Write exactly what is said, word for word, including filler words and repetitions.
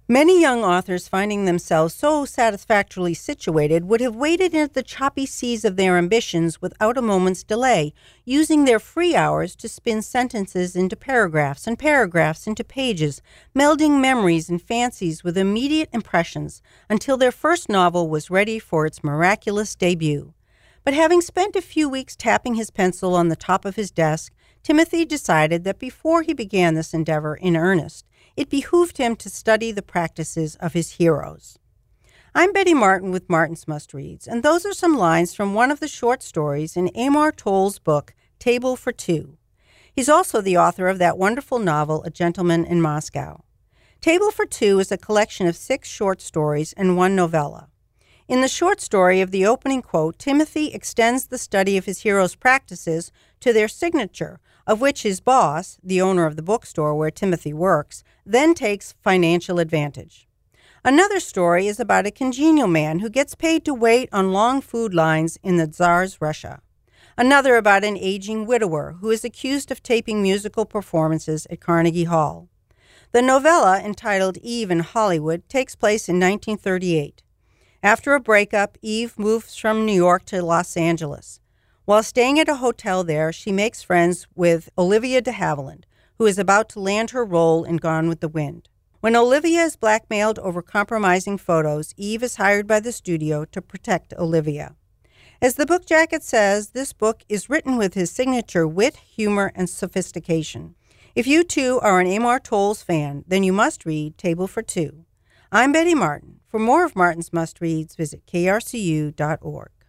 Many young authors finding themselves so satisfactorily situated would have waded into the choppy seas of their ambitions without a moment's delay, using their free hours to spin sentences into paragraphs and paragraphs into pages, melding memories and fancies with immediate impressions until their first novel was ready for its miraculous debut. But having spent a few weeks tapping his pencil on the top of his desk, Timothy decided that before he began this endeavor in earnest, it behooved him to study the practices of his heroes. I'm Betty Martin with Martin's Must Reads, and those are some lines from one of the short stories in Amor Towles' book, Table for Two. He's also the author of that wonderful novel, A Gentleman in Moscow. Table for Two is a collection of six short stories and one novella. In the short story of the opening quote, Timothy extends the study of his heroes' practices to their signature, of which his boss, the owner of the bookstore where Timothy works, then takes financial advantage. Another story is about a congenial man who gets paid to wait on long food lines in the Tsar's Russia. Another about an aging widower who is accused of taping musical performances at Carnegie Hall. The novella, entitled Eve in Hollywood, takes place in nineteen thirty-eight. After a breakup, Eve moves from New York to Los Angeles. While staying at a hotel there, she makes friends with Olivia de Havilland, who is about to land her role in Gone with the Wind. When Olivia is blackmailed over compromising photos, Eve is hired by the studio to protect Olivia. As the book jacket says, this book is written with his signature wit, humor, and sophistication. If you too are an Amor Towles fan, then you must read Table for Two. I'm Betty Martin. For more of Martin's Must Reads, visit K R C U dot org.